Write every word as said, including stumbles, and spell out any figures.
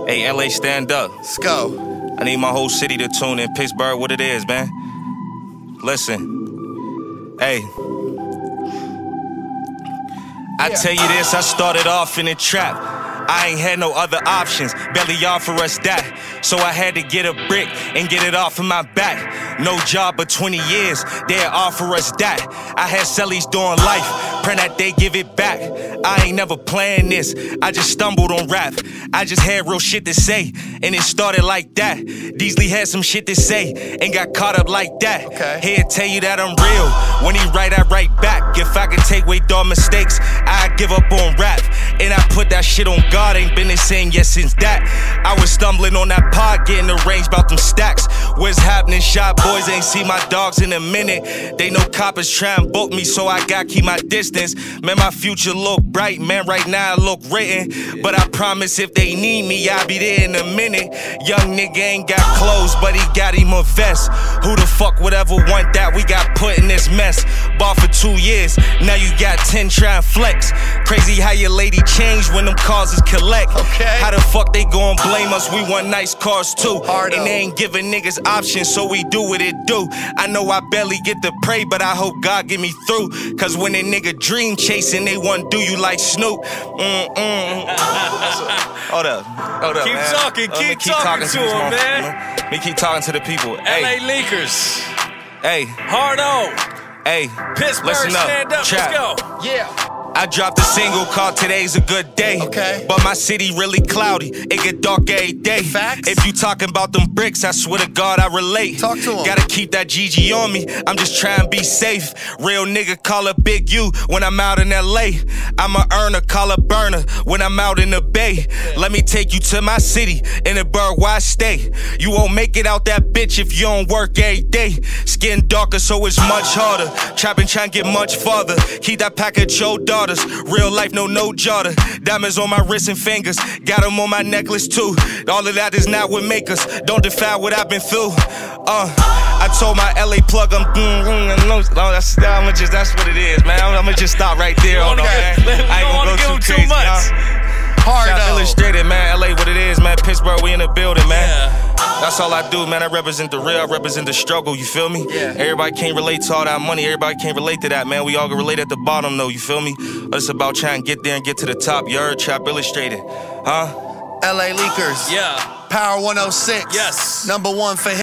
Hey, L A, stand up. Let's go. I need my whole city to tune in. Pittsburgh, what it is, man. Listen. Hey. I Yeah. tell you this, I started off in the trap. I ain't had no other options, barely offer us that. So I had to get a brick and get it off of my back. No job but twenty years, they'll offer us that. I had cellies doing life, pray that they give it back. I ain't never planned this, I just stumbled on rap. I just had real shit to say, and it started like that. Deasley had some shit to say, and got caught up like that. Okay. He'll tell you that I'm real, when he write, I write back. If I could take away dog mistakes, I'd give up on rap. And I put that shit on God, ain't been the same yet since that. I was stumbling on that pod, getting the range about them stacks. What's happening? Shot boys ain't see my dogs in a minute. They know coppers try and book me, so I gotta keep my distance. Man, my future look bright, man, right now I look written. But I promise if they need me, I'll be there in a minute. Young nigga ain't got clothes, but he got him a vest. Who the fuck would ever want that? We got put in this mess. Bought for two years, now you got ten trying flex. Crazy how your lady changed when them cars is collect. Okay. How the fuck they gon' blame us? We want nice cars too. Hardo. And they ain't giving niggas options, so we do what it do. I know I barely get to pray, but I hope God get me through. Cause when a nigga dream chasing, they want do you like Snoop. Mm-mm. Hold up, hold up, Keep man. talking, Let me keep talking to these him, motherfuckers, man. Let me keep talking to the people. L A Hey, Leakers, hey, Hardo, hey. Pittsburgh, Listen up. stand up, Trap. let's go. Yeah. I dropped a single called Today's a Good Day. Okay. But my city really cloudy. It get dark every day. Facts. If you talking about them bricks, I swear to God I relate. Talk to 'em. Gotta keep that G G on me. I'm just trying to be safe. Real nigga call a big U when I'm out in L A. I'm a earner, call a burner when I'm out in the Bay. Let me take you to my city in the burg where I stay. You won't make it out that bitch if you don't work every day. Skin darker, so it's much harder. Trapping, trying to get much farther. Keep that pack of your daughters. Real life, no no jotter. Diamonds on my wrists and fingers. Got them on my necklace too. All of that is not what make us. Don't defy what I've been through. Uh, I told my L A plug I'm mm, mm, no, that's, I'ma just, that's what it is, man. I'm, I'ma just stop right there. Hold on, man. We don't I ain't wanna gonna give go him too too crazy. much. Nah. Hardo. Shop Illustrated, man. L A, what it is, man. Pittsburgh, we in the building, man. Yeah. That's all I do, man. I represent the real, I represent the struggle, you feel me? Yeah. Everybody can't relate to all that money. Everybody can't relate to that, man. We all can relate at the bottom, though, you feel me? But it's about trying to get there and get to the top. You heard Trap Illustrated, huh? L A Leakers. Yeah, Power one oh six. Yes. Number one for him.